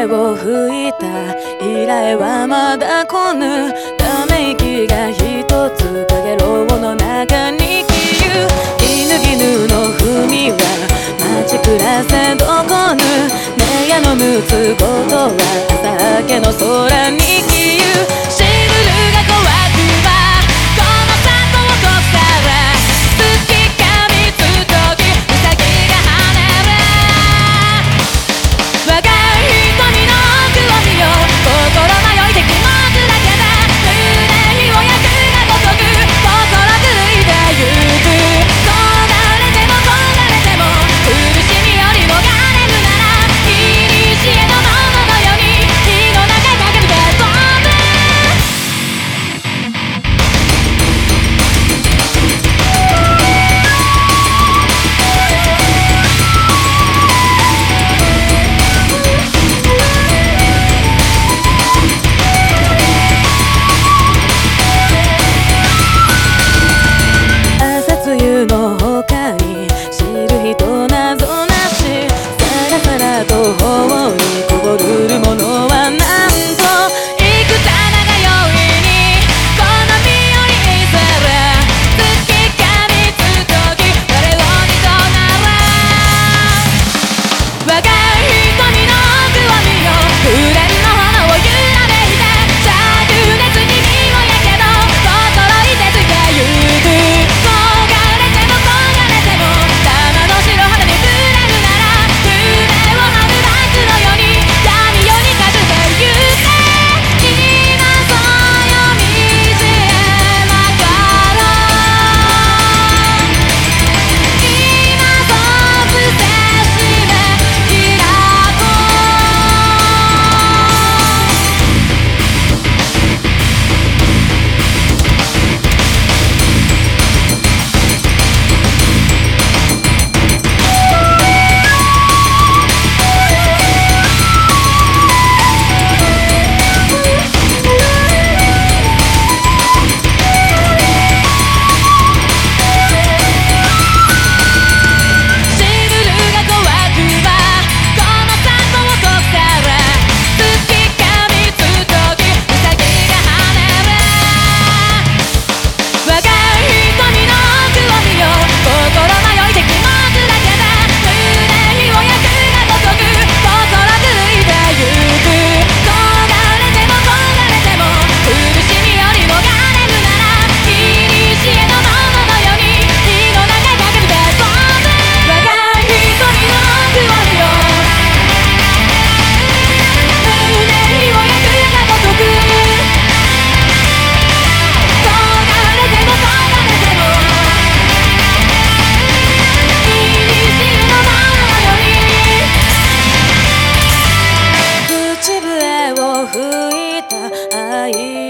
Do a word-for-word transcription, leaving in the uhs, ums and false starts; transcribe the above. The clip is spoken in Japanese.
を吹いた以来はまだ来ぬため息が一つかげろうの中に消ゆ犬絹の文は待ち暮らせどこぬねやのむつごとは朝明けの空に消ゆシルルが怖くばこの里をこくから月かみつときウサギが跳ねる若い瞳の奥を見よ心迷いて気持ちだけで胸にお焼くがごとく心狂いてゆく焦がれても焦がれても苦しみよりもがれるならいにしえのもののように火の中駆け抜け飛ぶ朝露の他に知る人なぞなしさらさらと頬にこぼるものはなんと幾多長よいに好みよりいずれ月かみつとき誰をにとなれ若い瞳の奥を見よ紅の炎を揺らめいて灼熱に身をやけど心いてつけゆく焦がれても焦がれても玉の白肌に触れるなら胸を張るバックのように闇夜にかけてゆけ今そうよ惨めな頃今そう伏せしめ開こシルルが怖くばこの里をこくから月かみつときウサギが跳ねる若い瞳の奥を見よ心迷いて気持ちだけで胸にお焼くがごとく心狂いてゆく焦がれても焦がれても苦しみよりもがれるならいにしえのもののように火の中駆け抜け飛ぶ若い瞳の奥を見よ胸にお焼くがごとく焦がれても焦がれてもいにしえのもののように口笛を吹いた愛